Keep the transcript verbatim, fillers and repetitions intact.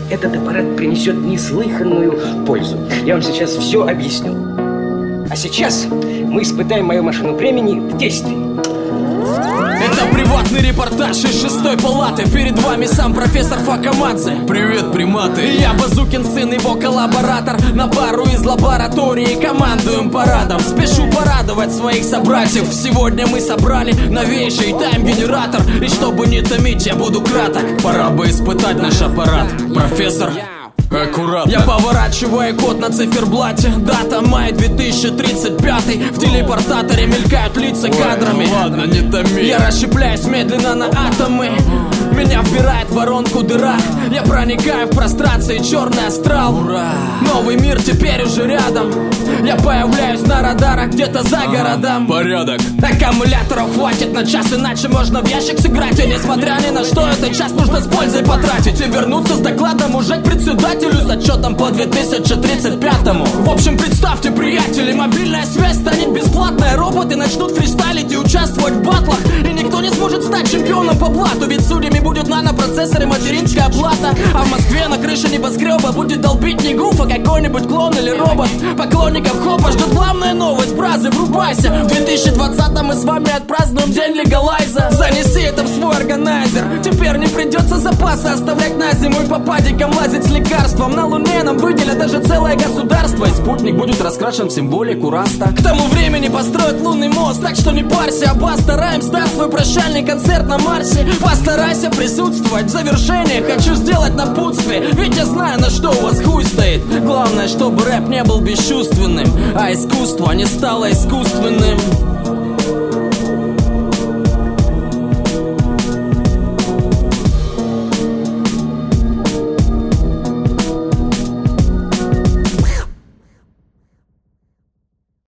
этот аппарат принесет неслыханную пользу. Я вам сейчас все объясню. А сейчас мы испытаем мою машину времени в действии. Это приватный репортаж из шестой палаты. Перед вами сам профессор Факамадзе. Привет, приматы. И я, Базукин сын, его коллаборатор. На пару из лаборатории командуем парадом. Спешу порадовать своих собратьев. Сегодня мы собрали новейший тайм-генератор. И чтобы не томить, я буду краток. Пора бы испытать наш аппарат. Профессор, аккуратно. Я поворачиваю код на циферблате. Дата май две тысячи тридцать пятый. В телепортаторе мелькают лица кадрами. Ой, ладно, не томи. Я расщепляюсь медленно на атомы. Меня вбирает в воронку дыра. Я проникаю в прострации, черный астрал. Ура! Новый мир теперь уже рядом. Я появляюсь на радарах где-то за ага, городом. Порядок. Аккумуляторов хватит на час, иначе можно в ящик сыграть. И несмотря ни на что, этот час нужно с пользой потратить. И вернуться с докладом уже к председателю с отчетом по две тысячи тридцать пятому. В общем, представьте, приятели, мобильная связь станет бесплатной. Роботы начнут фристайлить и участвовать в батлах. И никто не сможет стать чемпионом по блату. Ведь судьями будет нанопроцессор и материнская плата. А в Москве на крыше небоскреба будет долбить не гуф, а какой-нибудь клон или робот. Поклонников хопа ждет главная новость. Бразы, врубайся. В две тысячи двадцатом мы с вами отпразднуем день легалайза. Занеси это в свой органайзер. Теперь не придется запасы оставлять на зиму и по падикам лазить с лекарством. На Луне нам выделят даже целое государство. И спутник будет раскрашен в символику раста. К тому времени построят лунный мост, так что не парься. Аба, стараемся дать свой прощальный концерт на Марсе. Постарайся присутствовать в завершении. Хочу сделать напутствие, ведь я знаю, на что у вас хуй стоит. Главное, чтобы рэп не был бесчувственным, а искусство не стало искусственным.